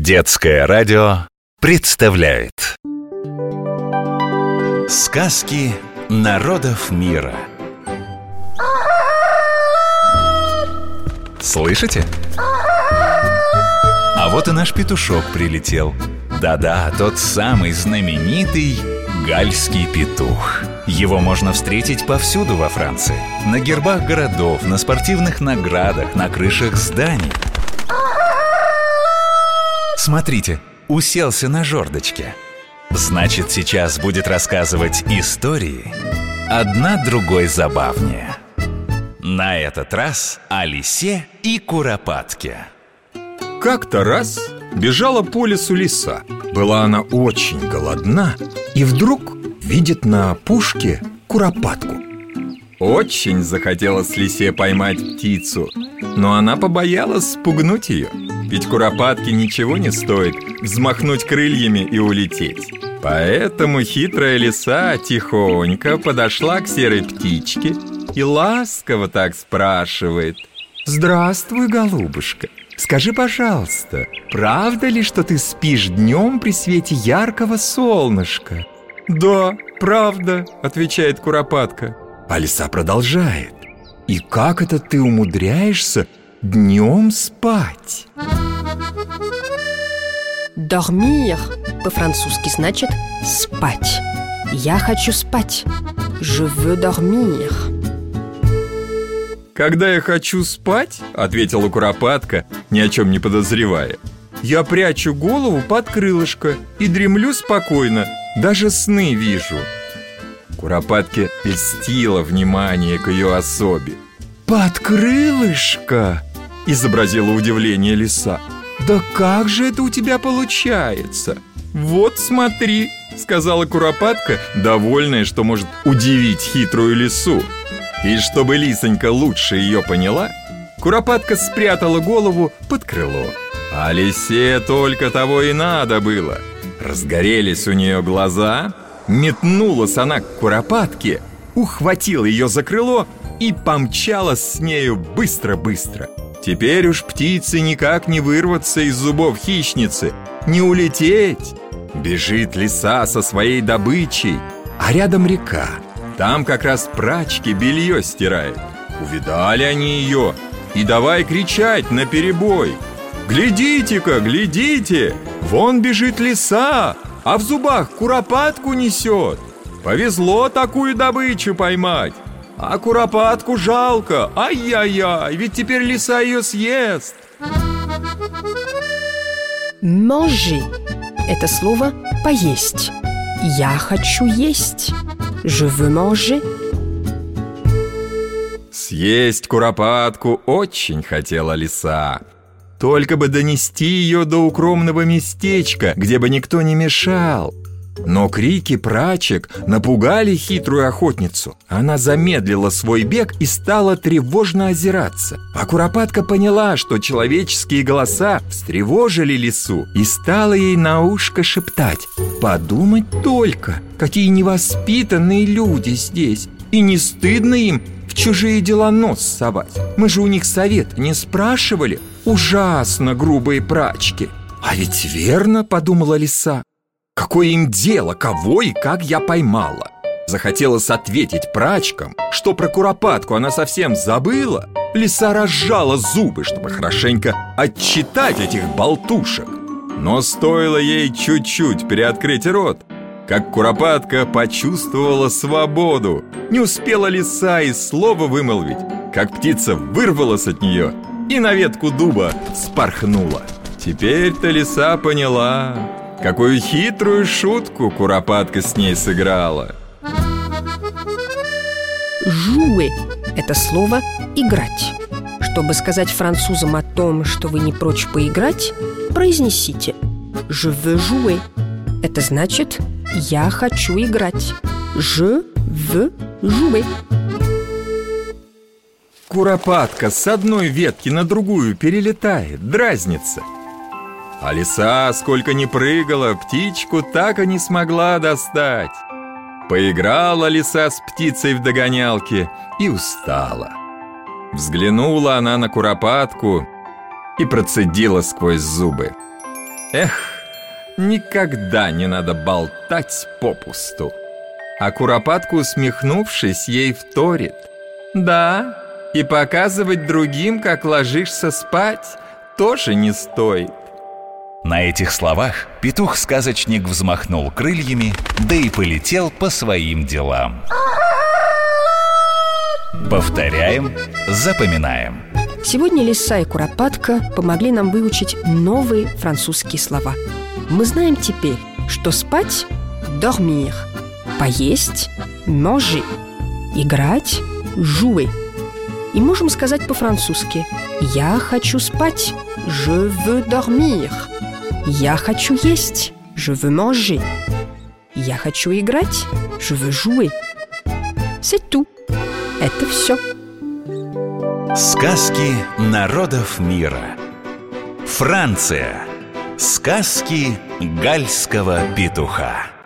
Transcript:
Детское радио представляет сказки народов мира. Слышите? А вот и наш петушок прилетел. Да-да, тот самый знаменитый гальский петух. Его можно встретить повсюду во Франции. На гербах городов, на спортивных наградах, на крышах зданий. Смотрите, уселся на жердочке. Значит, сейчас будет рассказывать истории, одна другой забавнее. На этот раз о лисе и куропатке. Как-то раз бежала по лесу лиса. Была она очень голодна и вдруг видит на опушке куропатку. Очень захотелось лисе поймать птицу, но она побоялась спугнуть ее. Ведь куропатке ничего не стоит взмахнуть крыльями и улететь. Поэтому хитрая лиса тихонько подошла к серой птичке и ласково так спрашивает: «Здравствуй, голубушка, скажи, пожалуйста, правда ли, что ты спишь днем при свете яркого солнышка?» «Да, правда», — отвечает куропатка. А лиса продолжает: «И как это ты умудряешься днем спать?» Dormir по-французски значит спать. Я хочу спать. Je veux dormir. «Когда я хочу спать, — ответила куропатка, ни о чем не подозревая, — я прячу голову под крылышко и дремлю спокойно, даже сны вижу». Куропатке льстило внимание к ее особе. «Под крылышко?» — изобразила удивление лиса. «Да как же это у тебя получается?» «Вот смотри», — сказала куропатка, довольная, что может удивить хитрую лису. И чтобы лисонька лучше ее поняла, куропатка спрятала голову под крыло. А лисе только того и надо было. Разгорелись у нее глаза, метнулась она к куропатке, ухватила ее за крыло и помчалась с нею быстро-быстро. Теперь уж птице никак не вырваться из зубов хищницы, не улететь. Бежит лиса со своей добычей, а рядом река. Там как раз прачки белье стирают. Увидали они ее и давай кричать наперебой: «Глядите-ка, глядите! Вон бежит лиса, а в зубах куропатку несет! Повезло такую добычу поймать! А куропатку жалко! Ай-яй-яй! Ведь теперь лиса ее съест!» Manger – это слово «поесть». Я хочу есть. Je veux manger. Съесть куропатку очень хотела лиса. Только бы донести ее до укромного местечка, где бы никто не мешал. Но крики прачек напугали хитрую охотницу. Она замедлила свой бег и стала тревожно озираться. А куропатка поняла, что человеческие голоса встревожили лису, и стала ей на ушко шептать: «Подумать только, какие невоспитанные люди здесь, и не стыдно им в чужие дела нос совать. Мы же у них совет не спрашивали. Ужасно грубые прачки». «А ведь верно, — подумала лиса, — какое им дело, кого и как я поймала?» Захотелось ответить прачкам, что про куропатку она совсем забыла. Лиса разжала зубы, чтобы хорошенько отчитать этих болтушек. Но стоило ей чуть-чуть приоткрыть рот, как куропатка почувствовала свободу. Не успела лиса и слова вымолвить, как птица вырвалась от нее и на ветку дуба вспорхнула. Теперь-то лиса поняла, какую хитрую шутку куропатка с ней сыграла. Jouer – это слово «играть». Чтобы сказать французам о том, что вы не прочь поиграть, произнесите «Je veux jouer». Это значит «я хочу играть». Je veux jouer. Куропатка с одной ветки на другую перелетает, дразнится. А лиса, сколько ни прыгала, птичку так и не смогла достать. Поиграла лиса с птицей в догонялки и устала. Взглянула она на куропатку и процедила сквозь зубы: Эх, никогда не надо болтать попусту. А Куропатка, усмехнувшись, ей вторит: да, и показывать другим, как ложишься спать, тоже не стоит. На этих словах петух-сказочник взмахнул крыльями, да и полетел по своим делам. Повторяем, запоминаем. Сегодня Лиса и Куропатка помогли нам выучить новые французские слова. Мы знаем теперь, что спать – dormir, поесть – manger, играть – jouer. И можем сказать по-французски: «Я хочу спать» – je veux dormir. «Я хочу есть» – je veux manger. «Я хочу играть» – je veux jouer. C'est tout. Это все. Сказки народов мира. Франция. Сказки гальского петуха.